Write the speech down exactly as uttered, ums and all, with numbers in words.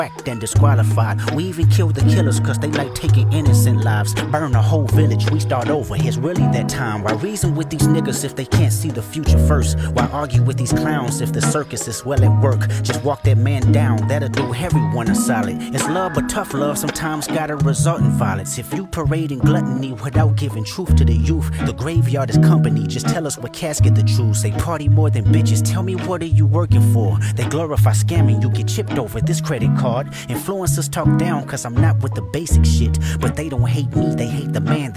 whacked and disqualified. We even kill the killers cause they like taking innocent lives. Burn a whole village, we start over, it's really that time. Why reason with these niggas if they can't see the future first? Why argue with these clowns if the circus is well at work? Just walk that man down, that'll do everyone a solid. It's love but tough love sometimes gotta result in violence. If you parading gluttony without giving truth to the youth, the graveyard is company, just tell us what casket the truth. They party more than bitches, tell me what are you working for? They glorify scamming, you get chipped over this credit card. Influencers talk down cause I'm not with the basic shit, but they don't hate me, they hate the man that